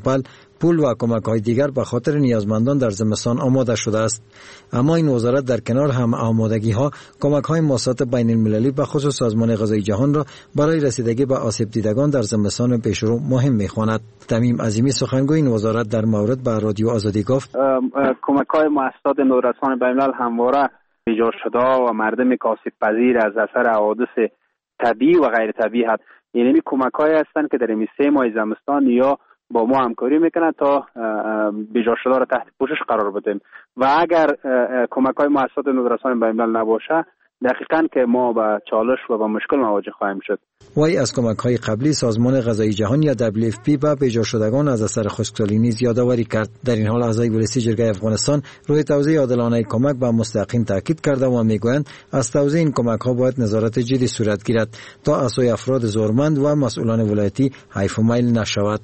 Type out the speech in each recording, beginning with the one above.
کمپل پول و کمک‌های دیگر به خاطر نیازمندان در زمستان آماده شده است. اما این وزارت در کنار هم آمادگی‌ها کمک‌های موسسات بین‌المللی به خصوص سازمان غذای جهان را برای رسیدگی به آسیب دیدگان در زمستان پیشرو مهم می‌خواند. تمیم عظیمی سخنگوی این وزارت در مورد به رادیو آزادی گفت: کمک‌های موسسات نورسان بین‌الملل همواره ایجاد شده و مردم آسیب پذیر از اثر حوادث طبیعی و غیر طبیعی هست. یعنی کمک‌هایی هستند که در این 3 ماه زمستان یا با ما همکاری میکنه تا بیجا شده را تحت پوشش قرار بدیم و اگر کمک‌های موسسات نورسان بین‌الملل نباشه دقیقاً که ما به چالش و به مشکل مواجه خواهیم شد. وی از کمک‌های قبلی سازمان غذایی جهان یا WFP به بیجا شدگان از اثر خشکسالی نیز یادآوری کرد. در این حال اعضای ولسی جرگه افغانستان روی توزیع عادلانه کمک به مستحقین تاکید کرده و میگویند از توزیع این کمک‌ها باید نظارت جدی صورت گیرد تا از سوی افراد زورمند و مسئولان ولایتی حیف و میل نشود.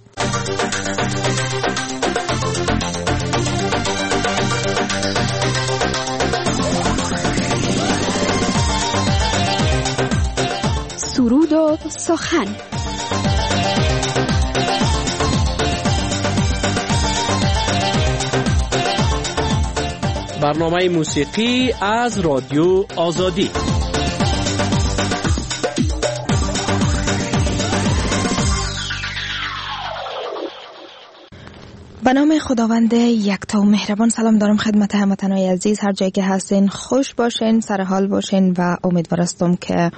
سرود و سخن. برنامه موسیقی از رادیو آزادی. به نام خداوند یکتا و مهربان سلام دارم خدمت هموطنان عزیز، هر جایی که هستین خوش باشین، سر حال باشین و امیدوارم که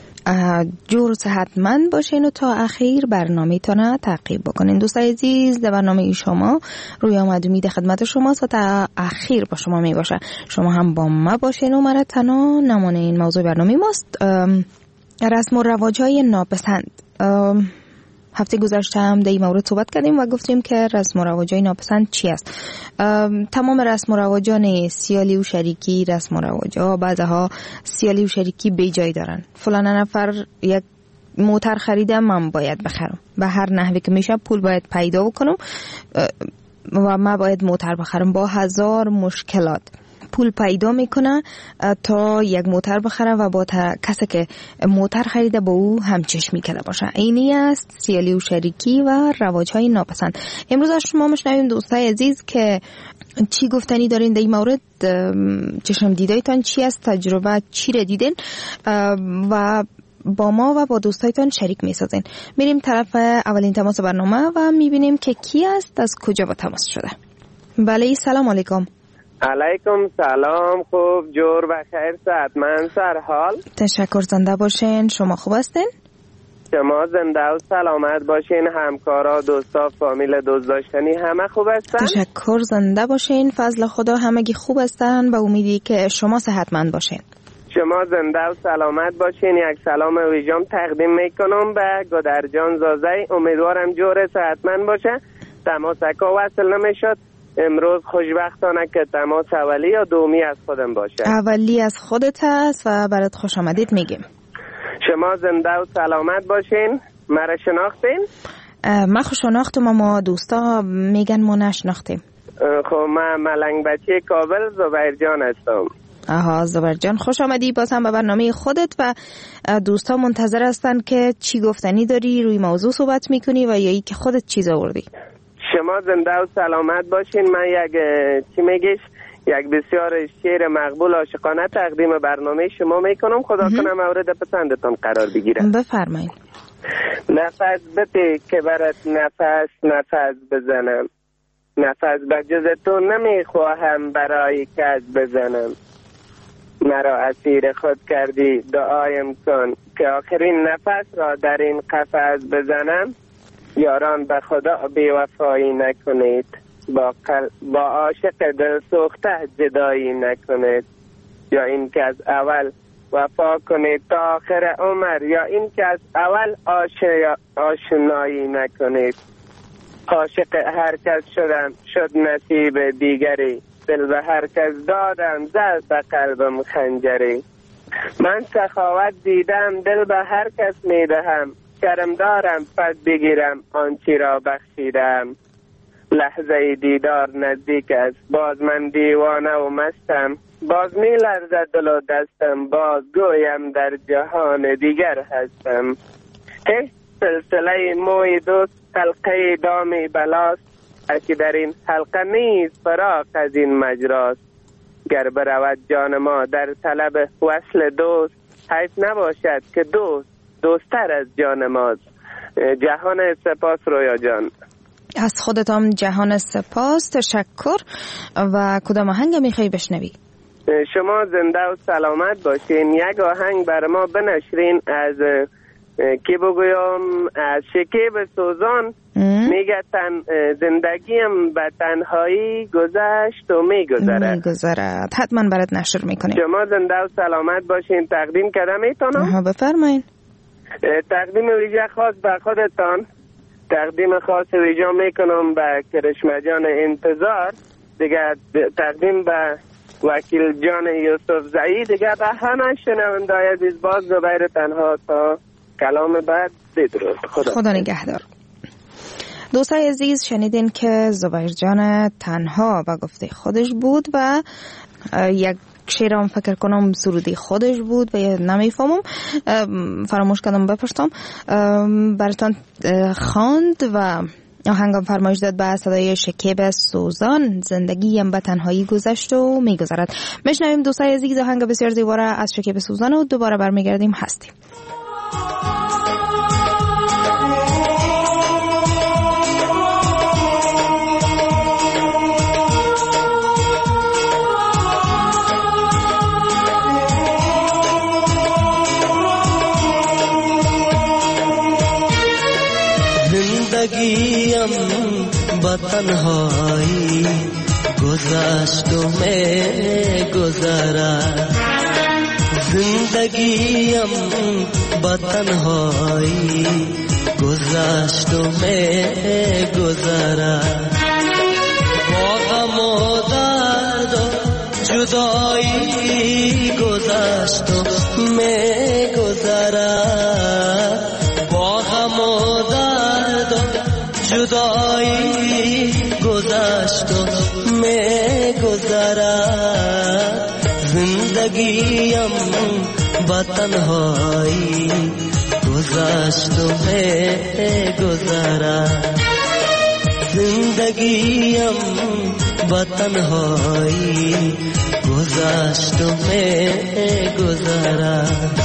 جور صحتمند باشین و تا اخیر برنامه‌تون تعقیب بکنین. دوستای عزیز، در برنامه شما روی آمد امید خدمت شماست و تا اخیر با شما می باشه. شما هم با ما باشین و مرا تنها نمونه. این موضوع برنامه ماست رسم و رواج‌های ناپسند. هفته گذشته هم در این مورد صحبت کردیم و گفتیم که رسم و رواج‌های ناپسند چی است. تمام رسم و رواجان سیالی و شریکی رسم و رواج‌ها بعضها سیالی و شریکی بی جای دارن. فلان نفر یک موتر خریده من باید بخرم، به هر نحوی که میشه پول باید پیدا بکنم و من باید موتر بخرم. با هزار مشکلات پول پیدا میکنه تا یک موتر بخره و با کسی که موتر خریده با او همچشمی کرده باشه. اینی است سیالی و شریکی و رواج‌های ناپسند. امروز از شما میشنویم دوستای عزیز که چی گفتنی دارین در این مورد، چشم دیدایتان چی است، تجربه چی را دیدین و با ما و با دوستایتان شریک میسازین. میریم طرف اولین تماس برنامه و میبینیم که کی است، از کجا با تماس شده. بله، سلام علیکم. علیکم سلام، خوب جور و خیر صحتمند سر حال. تشکر، زنده باشین. شما خوب هستین؟ شما زنده و سلامت باشین، همکارا دوستا فامیل دوست داشتنی همه خوب هستن؟ تشکر، زنده باشین. فضل خدا همگی خوب هستن، به امیدی که شما صحتمند باشین. شما زنده و سلامت باشین. یک سلام ویژم تقدیم میکنم به گدرجان زازه، امیدوارم جور صحتمند باشه. تماسکا وصل نمیشد امروز، خوشبختانه که تماس اولی یا دومی از خودم باشه. اولی از خودت هست و برات خوش آمدید میگیم. شما زنده و سلامت باشین. مرا شناختین؟ ما خوش شناختم، ما دوستا میگن ما نشناختیم. خب من ملنگ بچه کابل زبیرجان هستم. آها، زبیرجان خوش آمدی باز هم به برنامه خودت و دوستا منتظر هستن که چی گفتنی داری، روی موضوع صحبت میکنی و یا ای که خودت چیز آوردی. شما زنده و سلامت باشین. من یک بسیار شعر مقبول عاشقانه تقدیم برنامه شما میکنم. خدا کنه مورد پسندتان قرار بگیره. بفرمایید. نفس بده که برات نفس بزنم، نفس به جز تو نمیخواهم برای کج بزنم. مرا اسیر خود کردی دعایم کن که آخرین نفس را در این قفس بزنم. یاران به خدا بی‌وفایی نکنید، با عاشق دل سوخته جدایی نکنید. یا این که از اول وفا کنید تا آخر عمر، یا این که از اول آشنایی نکنید. عاشق هر کس شدم شد نصیب دیگری، دل به هر کس دادم زد به قلبم خنجری. من سخاوت دیدم دل به هر کس میدهم، کرم دارم پس بگیرم آنچی را بخشیدم. لحظه دیدار نزدیک است، باز من دیوانه و مستم، باز می لرزد دل و دستم، باز گویم در جهان دیگر هستم. سلسله موی دوست حلقه دام بلاست، اکی در این حلقه نیست فراق از این مجراست. گر برود جان ما در طلب وصل دوست، حیف نباشد که دوست دوستر از جان ماست. جهان سپاس رویا جان. از خودتان جهان سپاس، تشکر. و کدام آهنگ میخوای بشنوی؟ شما زنده و سلامت باشین. یک آهنگ بر ما بنشرین از کی بگویم، از شکیب سوزان. میگه زندگیم به تنهایی گذشت و میگذرد. حتما برات نشر میکنیم. شما زنده و سلامت باشین. تقدیم کردم میتونم؟ بفرمایید. تقدیم ویژه خاص به خودتان، تقدیم خاص ویژه میکنم به کرشمه جان انتظار، دیگه تقدیم به وکیل جان یوسف زئی، دیگه به همه شنونده‌های عزیز. باز زبیر تنها تا کلام بعد. بدرود. خدا نگهدار. دوستای عزیز، شنیدین که زبیر جان تنها و گفته خودش بود و یک شعرم فکر کنم سرودی خودش بود و نمیفهمم، فراموش کردم بپرسم، براتون خواند و آهنگم فرمایش داد به صدای شکیب سوزان. زندگیم به تنهایی گذشت و میگذرد. میشنویم دوستای عزیز آهنگ بسیار زیبا از شکیب سوزان و دوباره برمیگردیم. هستیم. زندگیم با تنهایی گذشت و میگذرد. زندگیم با تنهایی گذشت و میگذرد. با غم و درد و جدایی گذشت و میگذرد. با غم و درد و جدایی گذشت و میگذرد. زندگیم با تنهایی گذشت و میگذرد. زندگیم با تنهایی گذشت و میگذرد.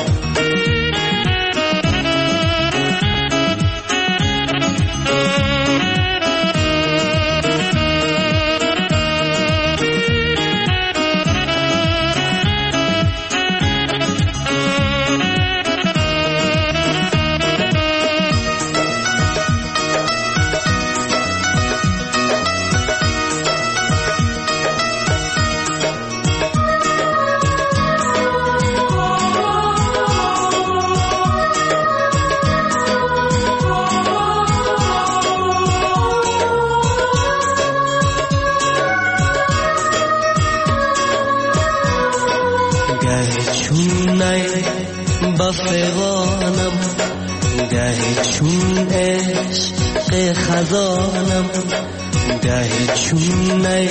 بفغانم گهی چون عشق خزانم، گهی چون نی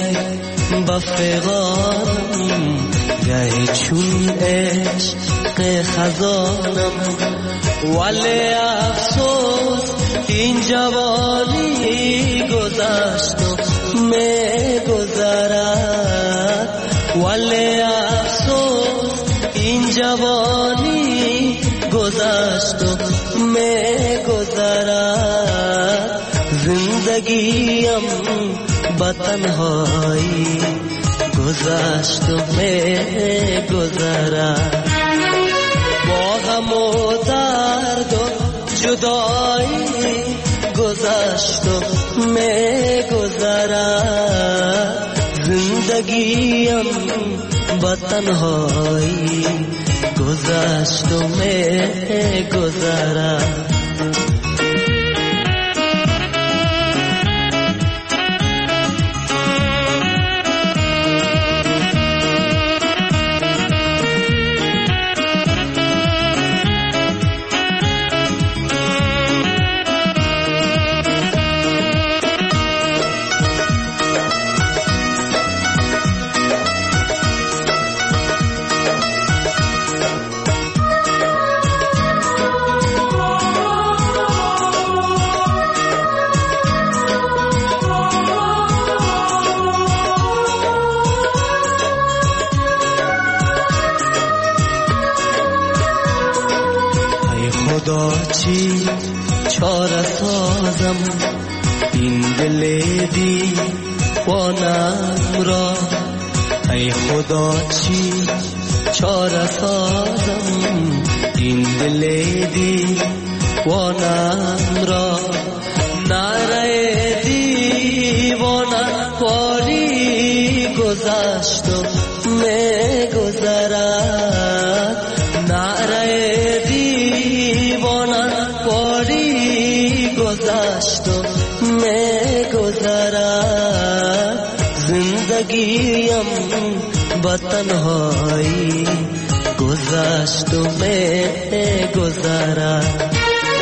بفغانم گهی چون عشق خزانم. ولی افسوس این جوانی گذشت و میگذرد. ولی افسوس این جوانی گذشت و میگذرد. زندگیم با تنهایی گذشت و میگذرد. با غم و درد و جدایی گذشت و میگذرد. زندگیم با تنهایی گذشت و میگذرد. دل دیوانم را ای خدا چی چاره سازم این دل دیوانم را نره دیوانم پاری گذشت و می گذرد نره دیوانم پاری گذشت و می گذرد زندگیم با تنهایی گذشت و می گذرد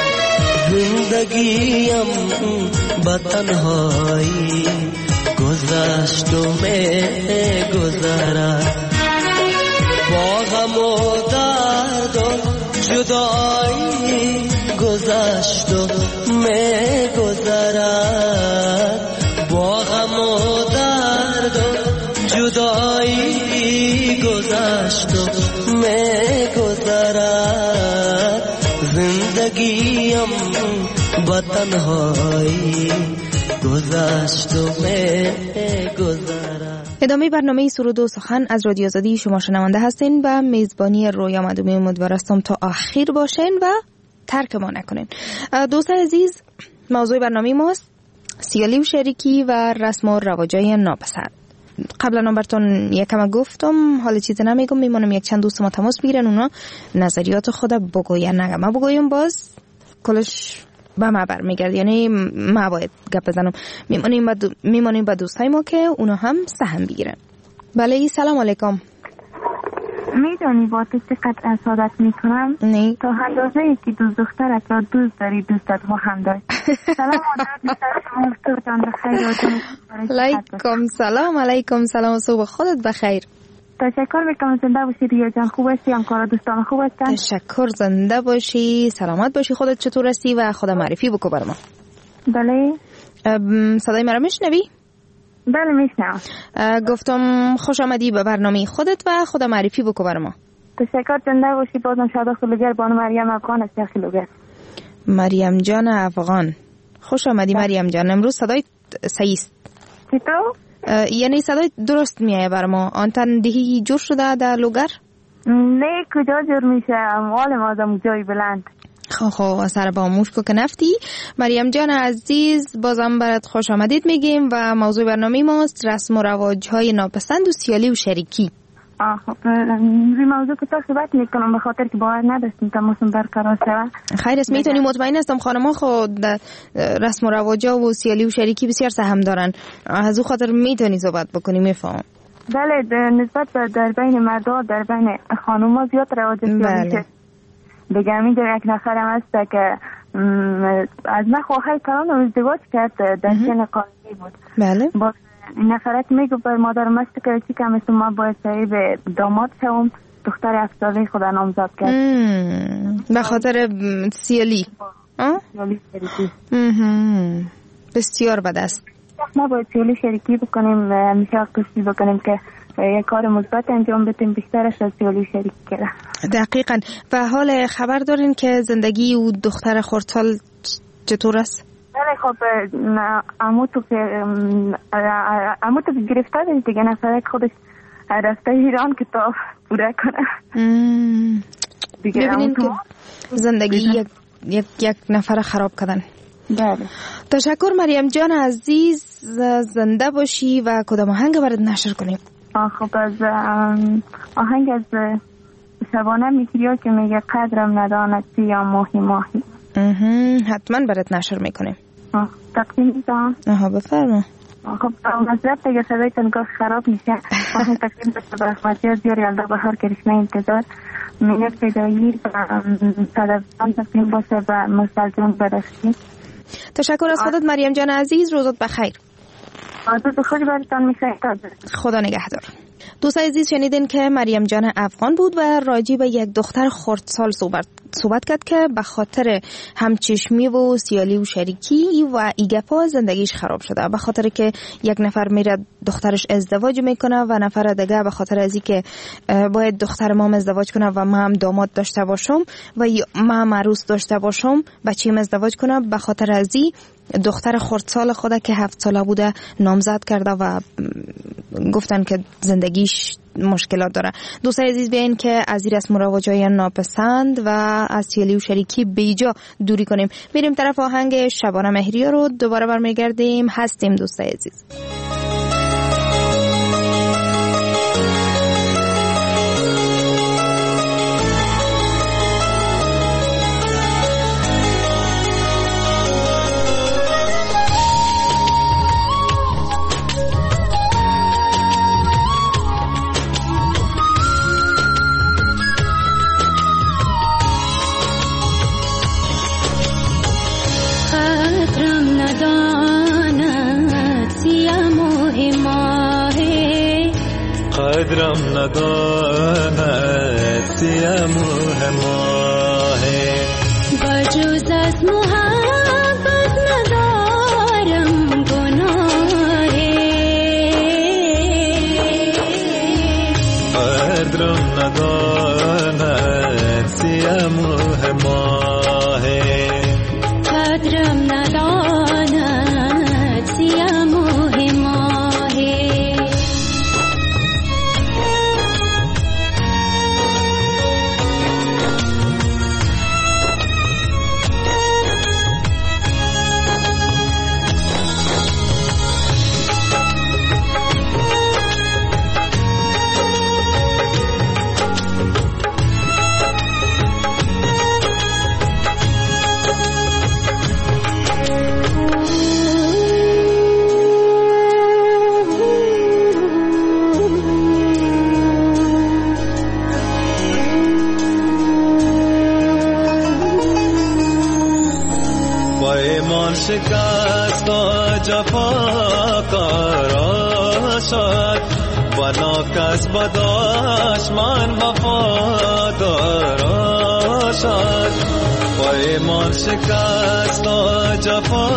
زندگیم با تنهایی گذشت و می گذرد با غم و درد و جدایی گذشت و می گذرد با غم و درد و جدایی گذشت و می گذرد زندگیم با تنهایی گذشت و می گذرد. ادامه برنامه سرود و سخن از رادیو آزادی شما شنونده هستین و میزبانی رویا مدومی امیدوارم تا آخر باشین و ترک ما نکنین. دوستان عزیز، موضوع برنامه ماست سیالی و شریکی و رسم و رواجای ناپسند. قبلا براتون یکم گفتم، حالا چیزی نمیگم، میمونم یک چند دوست ما تماس بگیرن، اونا نظریات خود بگوین، نگم ما بگویم باز کلش به ما برمیگرد، یعنی ما باید گپ بزنم. میمونیم با دوستای ما که اونا هم سهم بگیرن. بله، سلام علیکم. میدونی با تو چقدر اسادت میکنم؟ نه تا اندازه ای که دوست دخترت را دوست داری دوستت خواهم داشت. سلام علیکم. سلام علیکم. سلام، صبح خودت بخیر. تشکر میکنم. زنده باشی ریا جان. خوب هستی؟ همکارا دوستان خوب هستن؟ تشکر، زنده باشی، سلامت باشی. خودت چطور هستی و خدا معرفی بکو بر ما. بله. صدای مرا میشنوی؟ بله میشنوم. گفتم خوش آمدی به برنامه خودت و خدا معرفی بکو بر ما. تشکر، زنده باشی. بازم شادا خلوگر بانو مریم افغان است. خلوگر مریم جان افغان، خوش آمدی مریم جان. امروز صدای صحیح است. چطور؟ یعنی صدای درست میایه بر ما. آنتن دهی جور شده در لوگر؟ نه، کجا جور میشه؟ مال ما دم جای بلند. خب سر با موشکو که نفتی. مریم جان عزیز، بازم برات خوش آمدید میگیم و موضوع برنامه ماست رسم و رواج های ناپسند و سیالی و شریکی. خب این موضوع که تا صحبت میکنم به خاطر که باور نداشتیم تماسم برقرار شود. خیر است، میتونی مطمئن هستم خانم‌ها خود رسم و رواج‌ها و سیالی و شریکی بسیار سهم دارن، از او خاطر میتونی صحبت بکنی. میفهم. بله، نسبت در بین مردها در بین خانم‌ها زیاد رواج سیالی دیگه. همینجا یک نفرم هست که از من خواهی کلان ازدواج کرد در سن قانونی بود. بله. با این نفرت میگو بر مادرم است که چی کم است ما باید صاحب داماد شوم. دختر 7 ساله خدا نامزد کرد به خاطر سیالی. سیالی شریکی. بسیار بد است. ما باید سیالی شریکی بکنیم، همیشه کوشش بکنیم که یک کار مثبت انجام بدیم، بیشترش از سیالی شریکی کرده. دقیقاً. و حال خبر دارین که زندگی او دختر خردسال چطور است؟ بله خب عمو تو که گرفته دیگه نفره خودش رفته ایران کتاب پوره کنه. ببینین که زندگی یک نفر خراب کردن. بله. تشکر مریم جان عزیز، زنده باشی و کدام آهنگ برات نشر کنیم؟ خب از آهنگ از شبانه میکریا که میگه قدرم ندانستی یا ماهی ماهی. حتما برات نشر میکنیم. تقدیم میدم. بفرما. خب مذرب دیگه صدای تنگاه خراب میشه. آهنگ تقدیم بشه به اخماتی از دیار یلده بهار کرشنه انتظار مینه پیدایی و صدفان تقدیم باشه و مستلزم بدشتی. تشکر از خودت مریم جان عزیز، روزت بخیر. روز خوش براتون میشه. خدا نگهدار. دوستان عزیز شنیدین که مریم جان افغان بود و راجع به یک دختر خردسال صحبت کرد که به خاطر همچشمی و سیالی و شریکی و ایگپا زندگیش خراب شده، به خاطر که یک نفر میره دخترش ازدواج میکنه و نفر دیگه به خاطر ازی که باید دختر ما ازدواج کنه و من هم داماد داشته باشم و من عروس داشته باشم بچه‌م ازدواج کنه، به خاطر ازی دختر خردسال خود که 7 ساله بوده نامزد کرده و گفتن که زندگیش مشکلات داره. دوستان عزیز بیاین که از این رسم و رواج‌های ناپسند و از سیالی و شریکی بیجا دوری کنیم. میریم طرف آهنگ شبانه مهریه رو دوباره برمیگردیم. هستیم دوستان عزیز. قدرم نداند سیم و هماه بجز از محبت ندارم گناه قدرم نداند سیم و هماه قدرم نداند سیم و هماه شکست و جفا قرار شد بنا کس بداش من وفادار شد پیمان شکست و جفا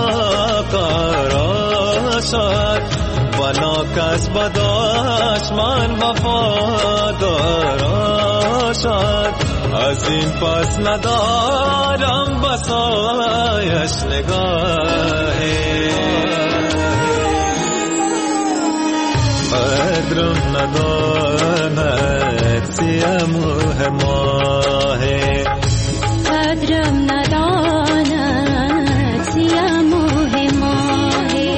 قرار شد بنا کس بداش من وفادار شد از این پس ندارم بسایش نگاهی قدرم نداند سیم و هماه قدرم نداند سیم و هماه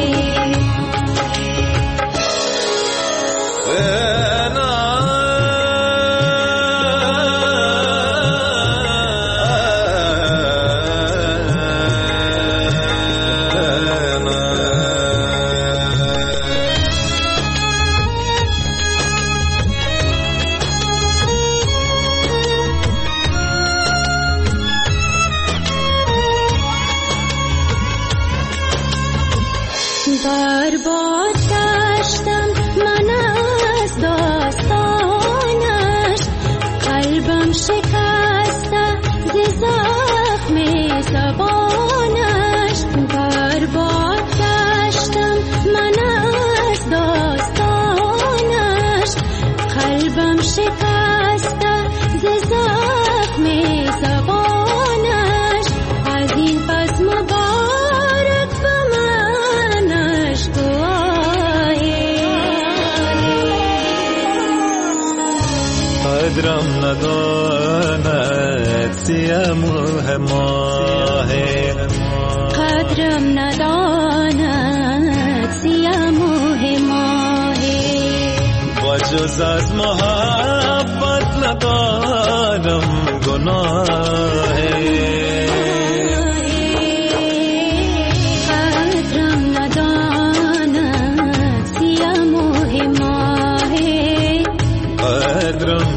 برباد گشتم من از داستانش قلبم شکسته ز زخم زبانش برباد گشتم من از داستانش قلبم شکسته ز زخم زبانش از این پس مبارک به منش قدرم نداند سیم و هماه قدرم نداند سیم و هماه و جز از محبت ندارم گناه قدرم نداند سیم و هماه قدرم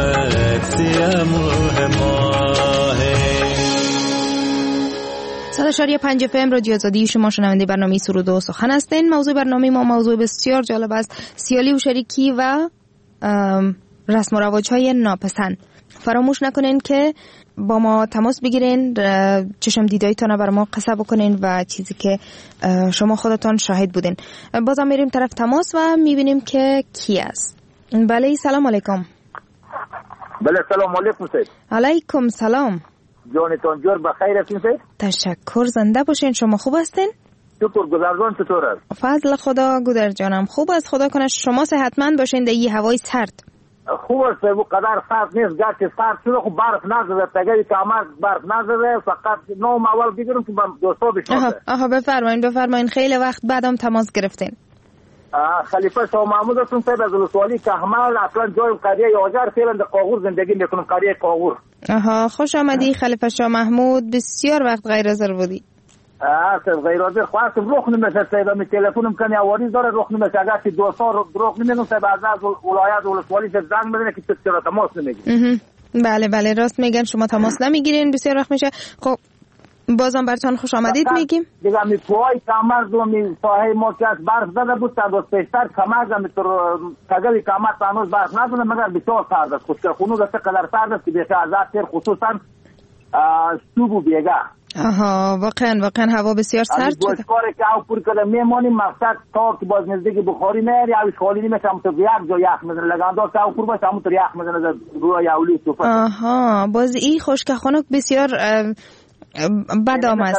نداند سیم و هماه. 90.5 FM رادیو آزادی، شما شنونده برنامه سرود و سخن هستین. موضوع برنامه ما موضوع بسیار جالب است، سیالی و شریکی و رسم و رواج‌های ناپسند. فراموش نکنین که با ما تماس بگیرین، چشم دیدایتان بر ما قصه بکنین و چیزی که شما خودتان شاهد بودین. بازم میریم طرف تماس و میبینیم که کی است. بله سلام علیکم. بله سلام علیکم سید. علیکم سلام. جانتان جور بخیر هستین سید؟ تشکر، زنده باشین. شما خوب هستین؟ شکر. گذرگان چطور است؟ فضل خدا گودر جانم خوب است، خدا کنه شما صحتمند باشین در این هوای سرد. خوب است، او قدر سرد نیست، گرچه سرد شده خب برف نزده، تگری کامر برف نزده، فقط نام اول بگیرم که دوستا بشناسه. آها بفرمایین خیلی وقت بعدم تماس گرفتین. خلیفه شاه محمود هستم سید از ولسوالی کهمل، اصلا جایم قریه یاجر، فعلا در قاغور زندگی میکنم، قریه قاغور. خوش آمدی خلیفه شاه محمود، بسیار وقت غیر حاضر بودی. سید غیر حاضر خواستم روخ نمیشه سید، می تلفنم کنی آواریز داره روخ نمیشه، اگر که دوستا روخ نمیگم سید از ولایت ولسوالی سید زنگ بزنه که چرا تماس نمیگیرین. بله راست میگن شما تماس نمیگیرین، بسیار وقت میشه. خب بازم براتون خوش آمدید میگیم. دیگه می پوهای کمر دو می ساحه ما که از برف زده بود تا دوست پیشتر کمر می تر تگلی کمر تانوز برف نزده، مگر بسیار سرد است. خوشکر خونو دسته قدر سرد است که بیشه از تر خصوصا صبح و بیگه. واقعا هوا بسیار سرد شده. گوشکاری که او پر کده میمانیم، مقصد تا که باز نزدیک بخاری میاری اوش خالی نمیشه، همونطور یک جا یخ میزنه، لگاندار که او پر باشه همونطور یخ میزنه روی یولی صفت. باز این خشک خنک بسیار بد آمد.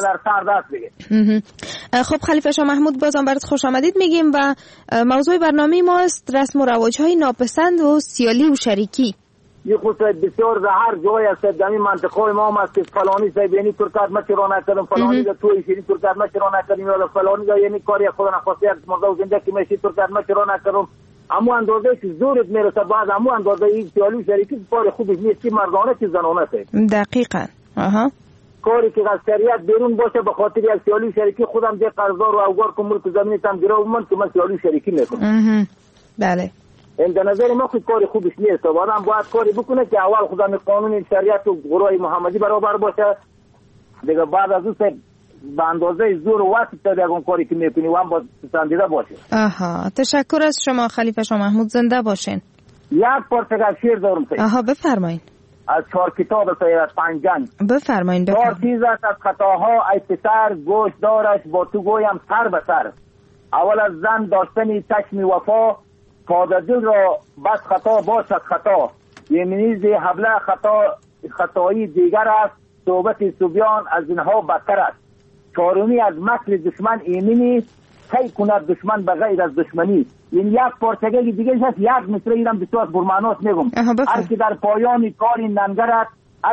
خب خلیفه شاه محمود بازم برات خوش آمدید میگیم و موضوع برنامه ما است رسم و رواج‌های ناپسند و سیالی و شریکی. یه خصوصیت بسیار زهر جای است در این منطقه ما است که فلانی سیبینی ترکات ما چرا نکردم، فلانی دا توی شیری ترکات ما چرا نکردیم، یا فلانی دا یعنی کاری خود نخواسته یک مرده زنده که میشی ترکات ما چرا نکردم. اما اندازه که زورت میرسه بعد اما اندازه این سیالی و شریکی کار خوبی نیست که مردانه که زنانه است. دقیقاً. کاری که از شریعت بیرون باشه به خاطر یک سیالی شریکی خودم ده قرضدار و اوگار که ملک زمینی تام گرو من که من سیالی شریکی میکنم. بله. این در نظر ما خود کاری خوبش نیست. آدم باید کاری بکنه که اول خودم قانون شریعت و گروه محمدی برابر باشه، دیگه بعد از اون به اندازه زور و وقت تا دیگه کاری که میکنی و هم باید پسندیده باشه. تشکر از شما خلیفه شاه محمود، زنده باشین. یک پرتگاه شعر دارم سید. بفرمایین. از 4 کتاب سید 5 جنگ. بفرمایین. 4 چیز است از خطاها ای پسر، گوش دارش با تو گویم سر به سر. اول از زن داشتنی چشم وفا، تا دل را بس خطا باشد خطا. یمینیز حبله خطایی دیگر است، صحبت صبیان از اینها بدتر است. چهارمی از مکر دشمن ایمنی، کی کند دشمن به غیر از دشمنی. این یک پارچگه دیگه هست، یک مصره ایرم بسیار برمانات میگم. هر که در پایان کاری ننگرد،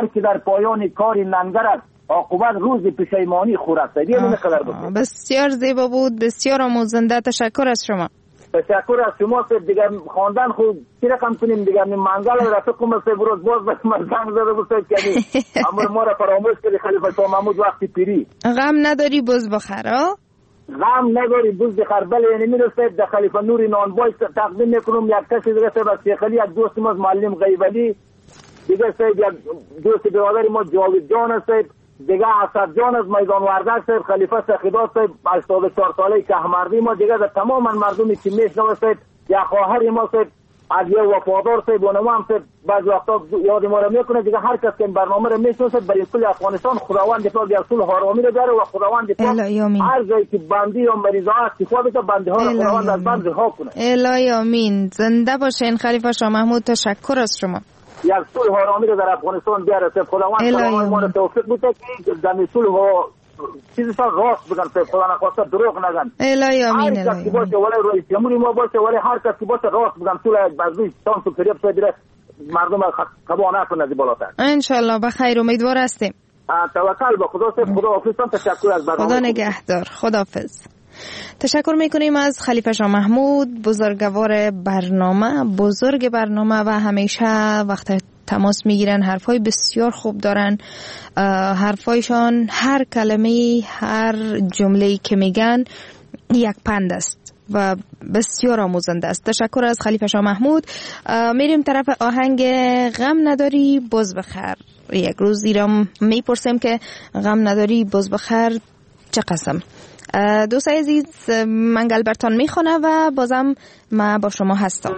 عاقبت روز پشیمانی خورد. بسیار زیبا بود، بسیار آموزنده. تشکر از شما. تشکر از شما. دیگه خواندن خوب چی رقم کنیم دیگه، من منگل رفیقم است بروز باز بس مرزم زده بسید کنی امر ما را فراموش کردی خلیفه شاه محمود وقتی پیری. غم نداری بز بخر. غم نداری بز بخر. بله یعنی میرسید در خلیفه نوری نانبای تقدیم میکنم. یک کسی دیگه سید از شیخ علی، یک دوست ما معلم غیبلی دیگه سید، یک دوست برادر ما جاوید جان است، دیگه اسد جان از میدان وردک صاحب، خلیفه سخیدات صاحب 84 ساله کهمردی ما، دیگه تمام مردمی که میشنوه صاحب، یا خواهر ما صاحب از یه وفادار صاحب و نما هم صاحب بعض وقتا یاد ما رو میکنه. دیگه هر کس که این برنامه رو میشنوه برای کل افغانستان خداوند پاک یک صلح آرامی رو داره و خداوند پاک هر جایی که بندی یا مریضا هست شفا بده، بنده ها رو خداوند از بند رها کنه. الهی آمین. زنده باشین خلیفه شاه محمود. تشکر از شما. یک صلح آرامی رو در افغانستان بیاره. خداوند ما رو توفیق بده که در صلح و چیزشان راست بگن، خدا نخواسته دروغ نگن. الهی آمین. هر کس که باشه ولی رئیس جمهوری ما باشه ولی هر کس که باشه راست بگن، صلح بازی تام تو فریب شده دیره مردم تباه نکنه از بالاتر. ان شاء الله بخیر، امیدوار هستیم. توکل به خدا. خدا حافظ. تشکر از برنامه. خدا نگهدار. خداحافظ. تشکر میکنیم از خلیفه شاه محمود، بزرگوار برنامه، بزرگ برنامه و همیشه وقت تماس میگیرن. حرفای بسیار خوب دارن. حرفایشان هر کلمه، هر جمله‌ای که میگن یک پند است و بسیار آموزنده است. تشکر از خلیفه شاه محمود. میریم طرف آهنگ غم نداری بز بخر. یک روز ایرام میپرسیم که غم نداری بز بخر چه قسم. دوستای عزیز، منگل برتان میخونه و بازم ما با شما هستم.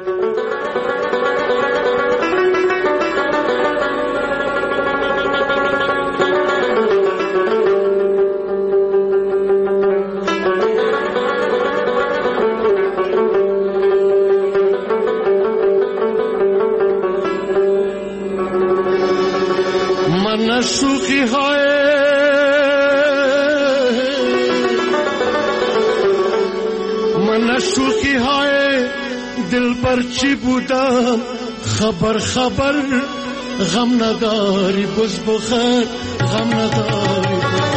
من شوخی های شوخی های دل بر چی بودم خبر غم نداری بز بخیر غم نداری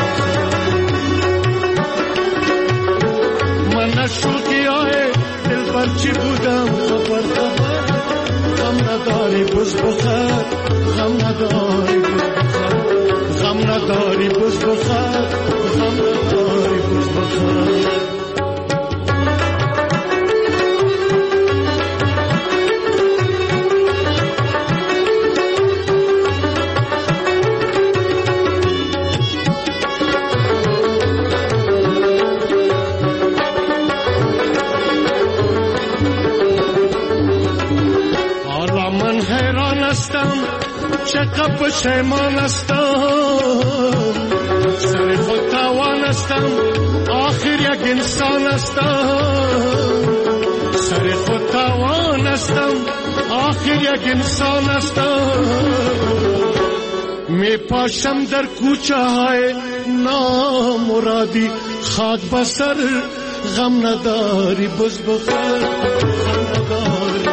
من شوخی های دل بر چی بودم خبر غم نداری بز بخیر غم نداری غم نداری بز بخیر غم نداری بز بخیر چقدر پشیمان هستم سر خود توان هستم آخر یک انسان هستم سر خود توان هستم آخر یک انسان هستم می پاشم در کوچه های نامرادی خاک بسر غم نداری بز بخیر غم نداری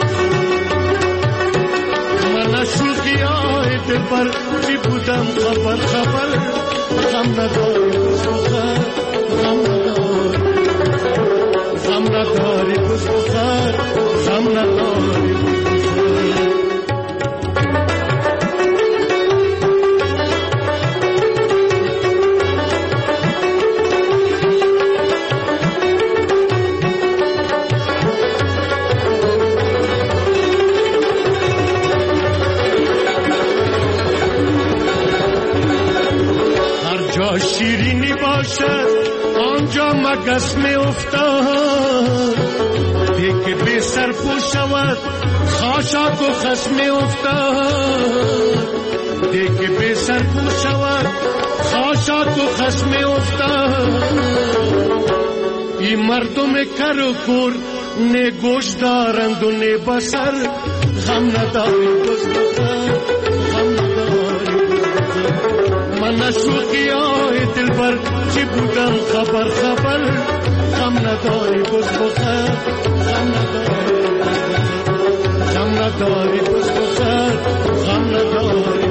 من شوخی های دل بر چی بودم خبر غم نداری بز بخیر غم نداری غم نداری بز بخیر غم نداری شیرینی باشد آنجا مگس می افتاد دیگه بی سر پو شود خاشاک و خس می افتاد دیگه بی سر پو شود خاشاک و خس می افتاد این مردم کر و کور نه گوش دارند و نه بسر غم نداری بز بخیر غم نداری من شوخی های دل بر چی بودم خبر غم نداری بز بخیر غم نداری بز بخیر غم نداری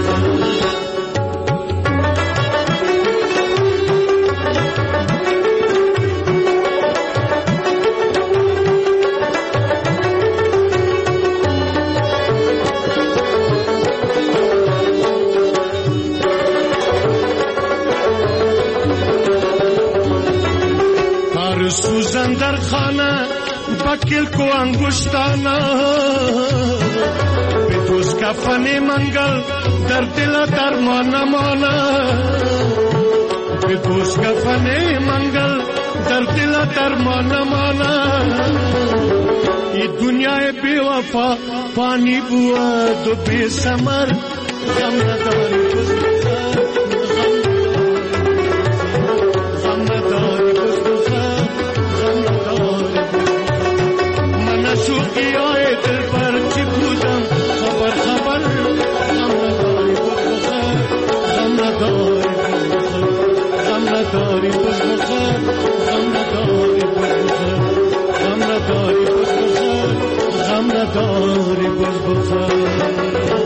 سوزن در خانه بکل کو انگشتانا به دوز کفن منگل در دل درمان مانا به دوز کفن منگل در دل درمان مانا ای دنیای بی وفا پانی بود و بی ثمر غم نداری بز بخیر غم نداری بز بخیر شوخی های دل پر چی بودم خبر غم نداری بز بخیر غم نداری غم نداری بز بخیر غم نداری بز بخیر غم نداری بز بخیر غم نداری بز بخیر.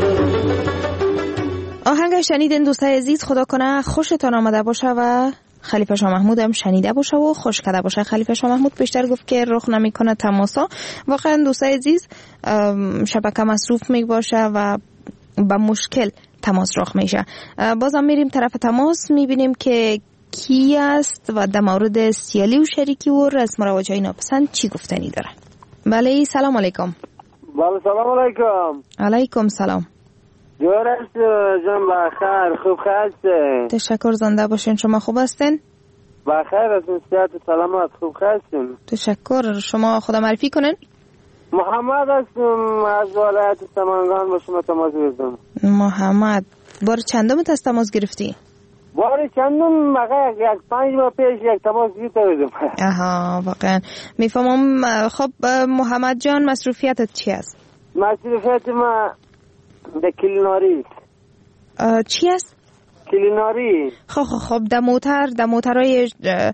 آهنگ شنیدین دوستای عزیز، خدا کنه خوشتان آمده باشه و خلیفه شاه محمود هم شنیده باشه و خوش کرده باشه. خلیفه شاه محمود بیشتر گفت که رخ نمیکنه تماسا. واقعا دوستای عزیز شبکه مصروف می باشه و با مشکل تماس رخ میشه. بازم میریم طرف تماس، میبینیم که کی است و در مورد سیالی و شریکی و رسم و رواج های ناپسند چی گفتنی داره. بله، سلام علیکم. بله، سلام علیکم. علیکم سلام. جورش جان بخیر، خوب هستین؟ تشکر، زنده باشین. شما خوب هستین؟ بخیر هستین، صحت سلامت، خوب هستین؟ تشکر. شما خدا معرفی کنین؟ محمد هستم از ولایت سمنگان، با شما تماس گرفتم. محمد، بار چندم تماس گرفتی؟ بار چندم مگه یک 5 ماه پیش یک تماس گرفتم. آها، واقعا میفهمم. خب محمد جان، مصروفیتت چی است؟ مصروفیت ما به کلیناری. چی است؟ کلیناری. خب در موترهای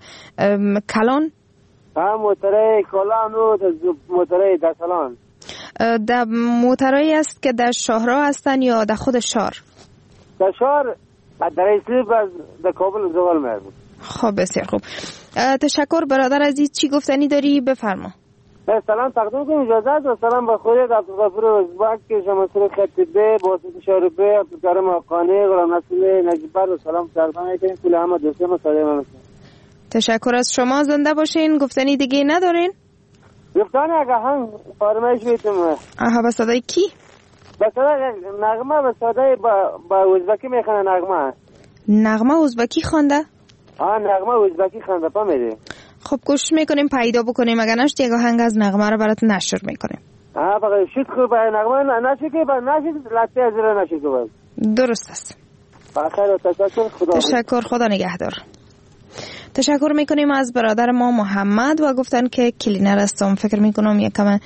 کلان؟ ها، موترهای کلان و موترهای دسلان. در موترهایی است که در شهرها هستن یا در خود شهر؟ در شهر، در اسلیب از در کابل زوال میرم. خب بسیار خوب. تشکر برادر عزیز. چی گفتنی داری؟ بفرما. سلام تقدیم کنم، اجازه است. و سلام به خورید عبدالغفور ازبک که شمسر خطیبه، باسط شاربه، عبدالکرم آقانی، غلام نسل نجیبر و سلام تقدیم کنیم کل همه دوستان و صدای من. تشکر از شما، زنده باشین. گفتنی دیگه ندارین؟ گفتنی اگه هم فرمایش بیتم. آها، به صدای کی؟ به صدای نغمه، به صدای با ازبکی میخونه. نغمه ازبکی خونده؟ نغمه ازبکی خونده، پا میده. خب گوش میکنیم، پیدا بکنیم. اگر نشد یک آهنگ از نغمه رو برات نشر میکنیم. فقط شد خوب نغمه نشد که نشد لطه از رو نشد که درست است. بخیر و تشکر. تشکر، خدا نگهدار. تشکر میکنیم از برادر ما محمد و گفتن که کلینر هستم. فکر میکنم یکم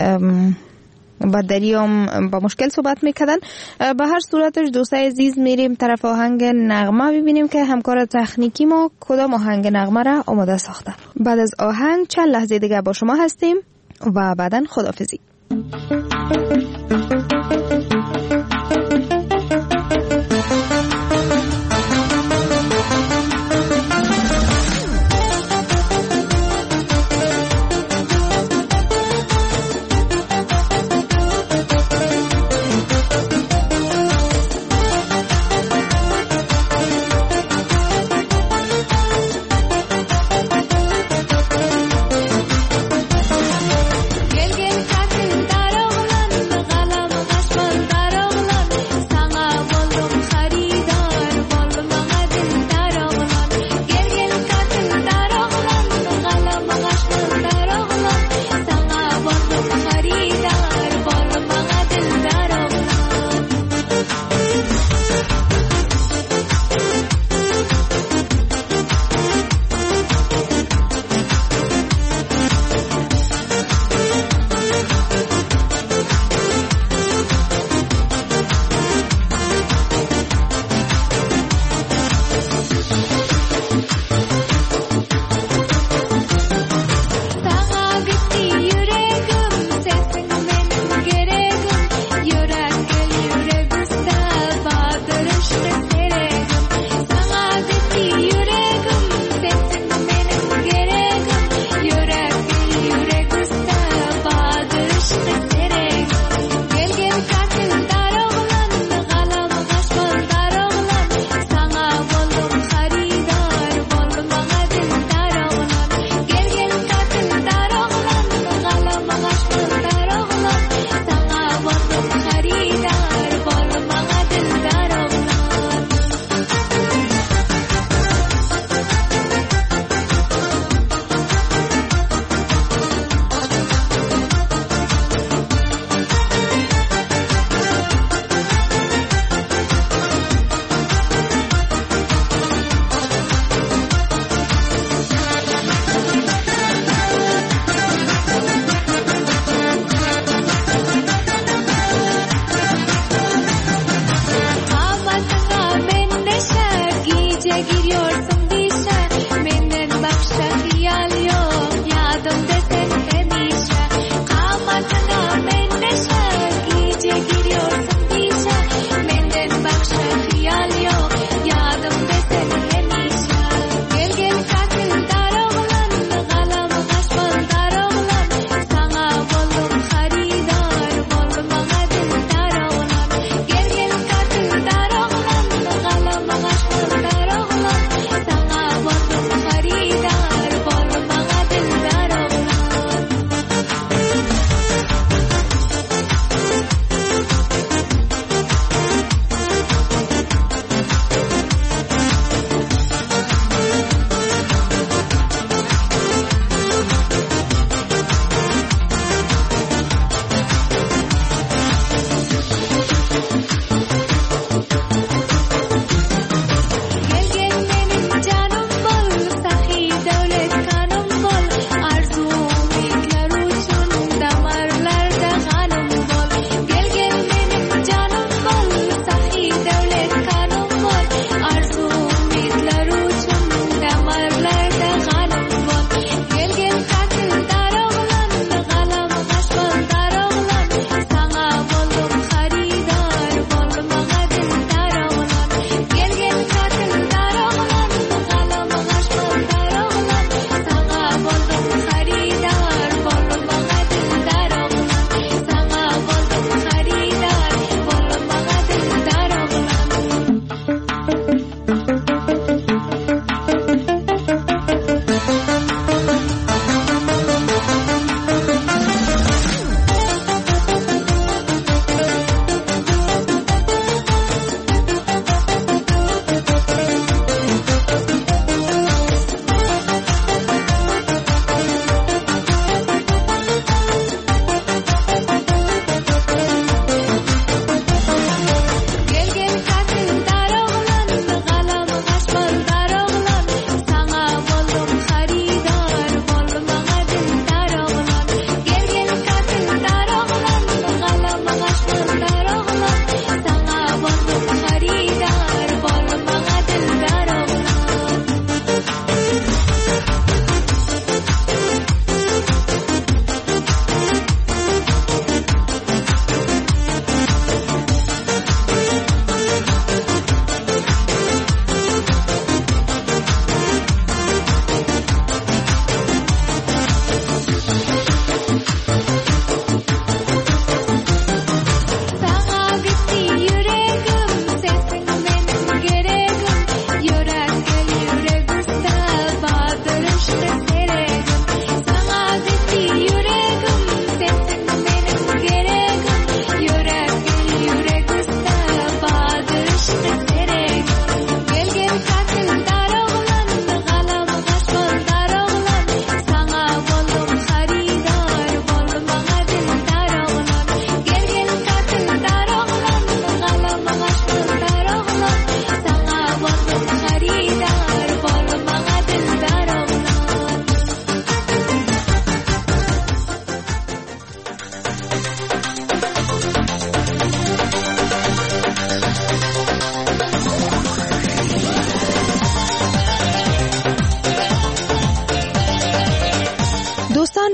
با دریام با مشکل صحبت میکردن. به هر صورتش دوستای عزیز میریم طرف آهنگ نغمه، ببینیم که همکار تکنیکی ما کدام آهنگ نغمه را آماده ساخته. بعد از آهنگ چند لحظه دیگه با شما هستیم و بعداً خداحافظی. Gel gel kadın dar oğlanlar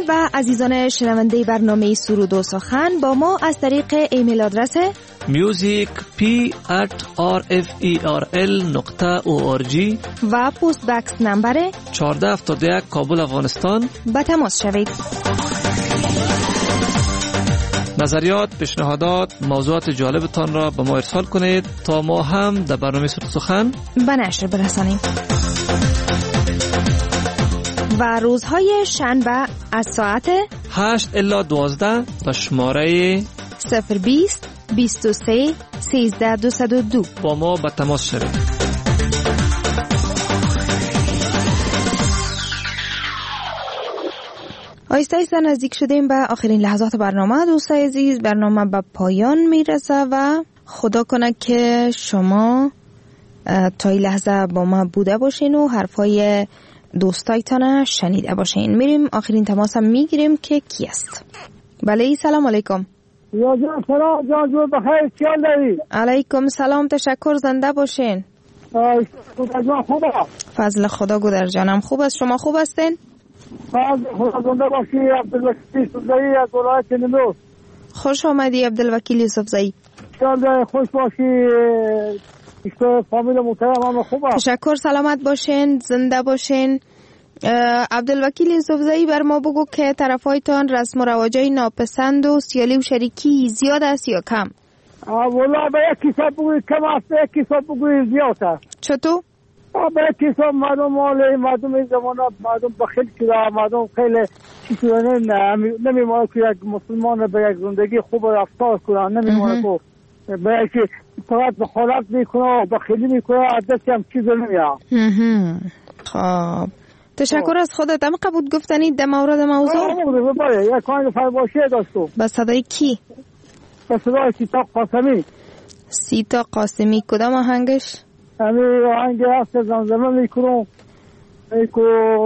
و عزیزان شنونده برنامه سرود و سخن با ما از طریق ایمیل آدرس music@rferl.org و پست بکس نمبر 1471 کابل افغانستان به تماس شوید. نظریات، پیشنهادات، موضوعات جالبتان را به ما ارسال کنید تا ما هم در برنامه سرود سخن به نشر برسانیم. و روزهای شنبه از ساعت 8 الی 12 به شماره 020 23 13 202 با ما به تماس شوید. آیسته آیسته نزدیک شدیم به آخرین لحظات برنامه. دوستای عزیز، برنامه به پایان میرسه و خدا کنه که شما تا این لحظه با ما بوده باشین و حرفای دوستایتان شنیده باشین. میریم آخرین تماس هم میگیریم که کی است. بله، سلام علیکم. یا جان سلام جان، جو بخیر، چیال داری؟ علیکم سلام، تشکر، زنده باشین. گودر جان خوبه؟ فضل خدا گودر جانم خوب است. شما خوب هستین؟ فضل خدا زنده باشی. عبدالوکیل یوسفزئی از ولایت نیمروز. خوش آمدی عبدالوکیل یوسفزئی. چیال داری؟ خوش باشی. اشتو فامیل محترم هم خوبه. تشکر، سلامت باشین، زنده باشین. عبدالوکیل یوسفزئی بر ما بگو که طرفایتان رسم و رواجای ناپسند و سیالی و شریکی زیاد است یا کم؟ والا به یک حساب بگوی کم است، به یک حساب بگوی زیاد است. چطور؟ به یک حساب مردم مالی، مردم این زمانه مردم بخیل شده، مردم خیلی چی شده، نمیمونه که یک مسلمان به یک زندگی خوب رفتار کنه، نمیمونه که به یک فقط بخالت میکنه و بخیلی میکنه، عدتی هم چیز نمیاد. خب تشکر از خودت. اما قبول گفتنی در مورد موضوع یک کانگ فرباشی داشتو. به صدای کی؟ به صدای سیتا قاسمی. سیتا قاسمی کدام آهنگش؟ همین آهنگ هست زمزمه میکنم ایکو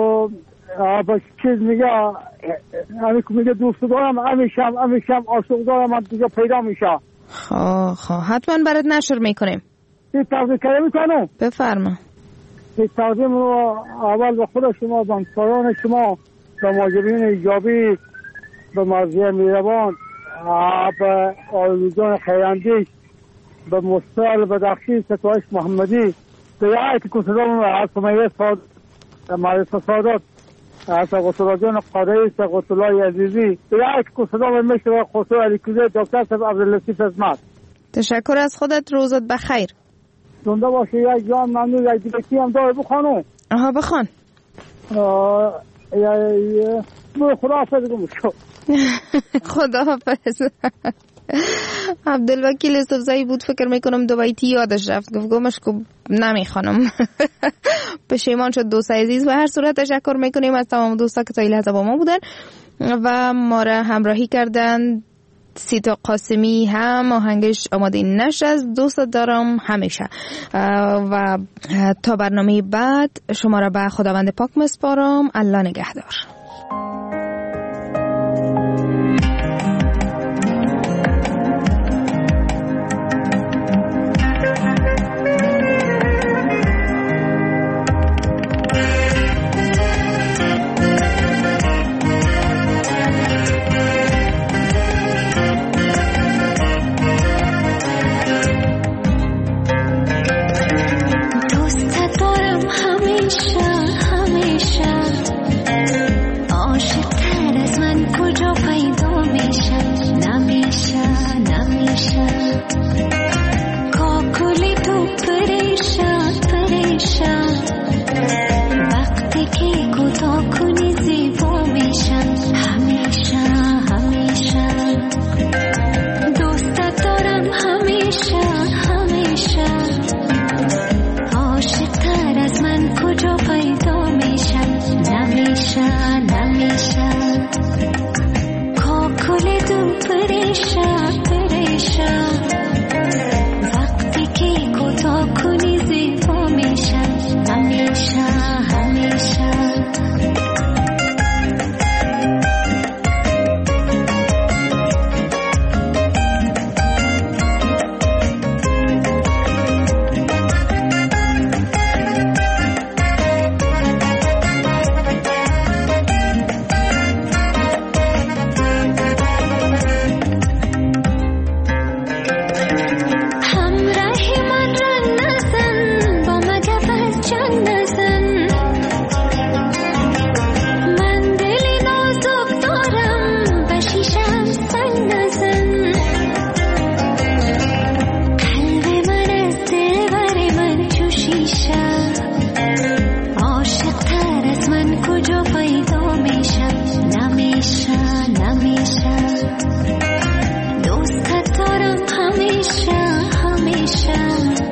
با چیز میگه، همین که میگه دوست دارم همیشم عاشق دارم، من دیگه پیدا میشه. خب حتما برات نشر میکنیم. این تقدیم کرده میکنم. بفرما. این تقدیم رو اول به خود شما، به همسایان شما، به مهاجرین ایجابی، به مرضیه میروان، به آرزوجان خیراندیش، به مستقل بدخشی، ستایش محمدی، به یکی کسدام از سمیه معرفت سادات، از سقطلاجان قادری، سقطلای عزیزی، به یکی کسدام مشت و خسرو علیکوزه، دکتر صاحب عبداللطیف عظمت. تشکر از خودت، روزت بخیر. زنده باشی. یک جان ممنون. یک دیگه کی هم داره بخوانم؟ آها بخوان. خداحافظ گمشو. خداحافظ. عبدالوکیل یوسفزئی بود، فکر میکنم دو بیتی یادش رفت، گمش که نمیخوانم. پشیمان شد دوست عزیز. و هر صورت تشکر میکنیم از تمام دوستا که تا این لحظه با ما بودن و ما را همراهی کردن. سیتا قاسمی هم آهنگش آماده نشد از دوست دارم همیشه. و تا برنامه بعد شما را به خداوند پاک مسپارم. الله نگهدار. نمیشه نمیشه نمیشه دوست دارم همیشه همیشه